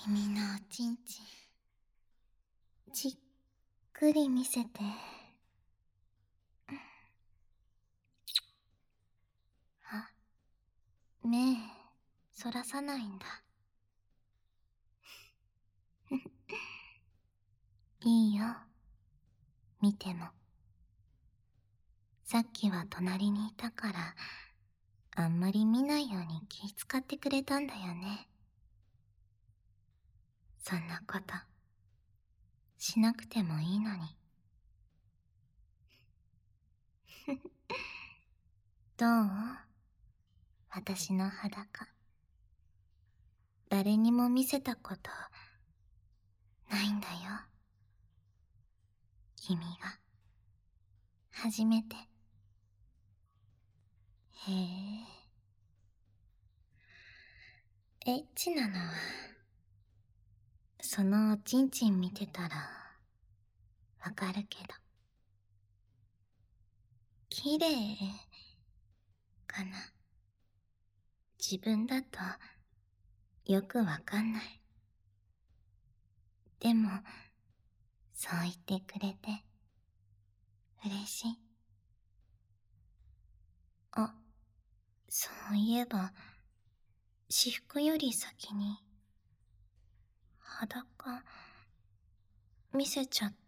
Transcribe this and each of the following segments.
君のおちんちん、じっくり見せて。あ、目、そらさないんだ。いいよ、見ても。さっきは隣にいたから、あんまり見ないように気遣ってくれたんだよね。そんなこと、しなくてもいいのに。どう？私の裸。誰にも見せたことないんだよ。君が初めて。へえ。エッチなのはそのおちんちん見てたらわかるけど、綺麗かな。自分だとよくわかんない。でもそう言ってくれて嬉しい。あ、そういえば私服より先に裸見せちゃった。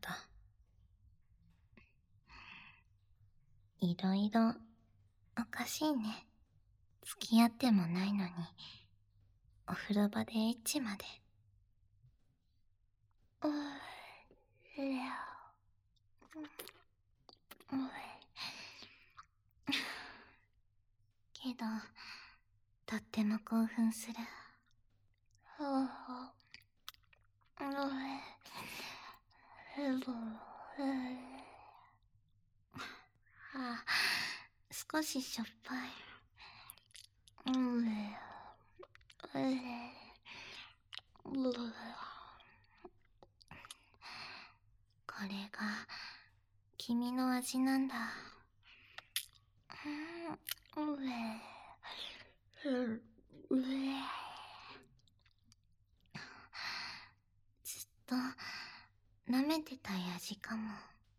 いろいろおかしいね。付き合ってもないのにお風呂場でエッチまで。けどとっても興奮する。少ししょっぱい。これが君の味なんだ。ずっと舐めてたい味かも。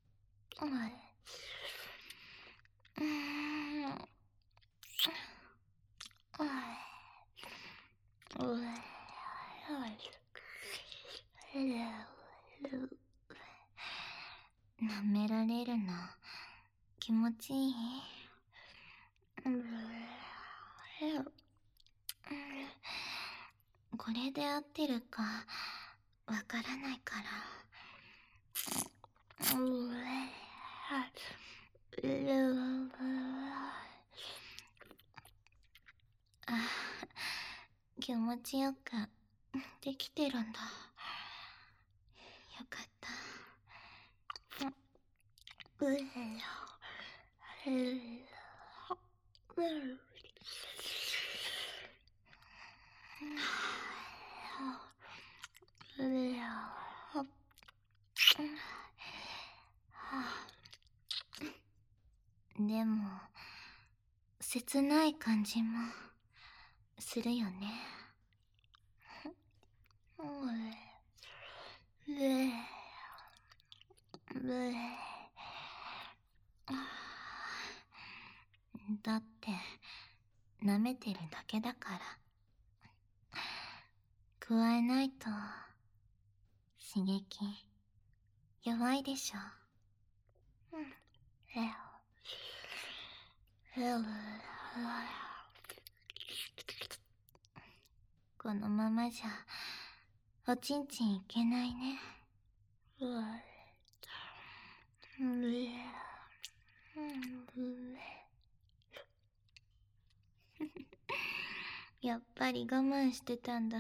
舐められるの気持ちいい？これで合ってるかわからないから。あ、気持ちよくできてるんだ。よかった。でも切ない感じもするよね。だって舐めてるだけだから。加えないと刺激弱いでしょ。このままじゃおちんちんいけないね。やっぱり我慢してたんだ。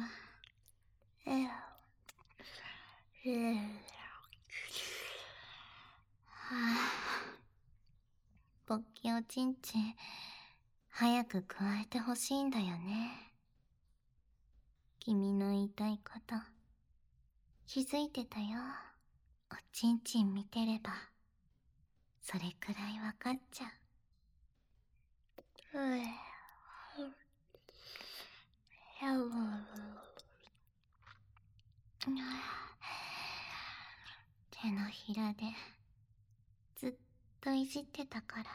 ポッキおちんちん早く加えてほしいんだよね。君の言いたいこと気づいてたよ。おちんちん見てればそれくらいわかっちゃう。 手のひらでずっといじってたから。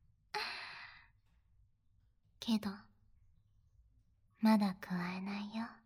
けど、まだ加えないよ。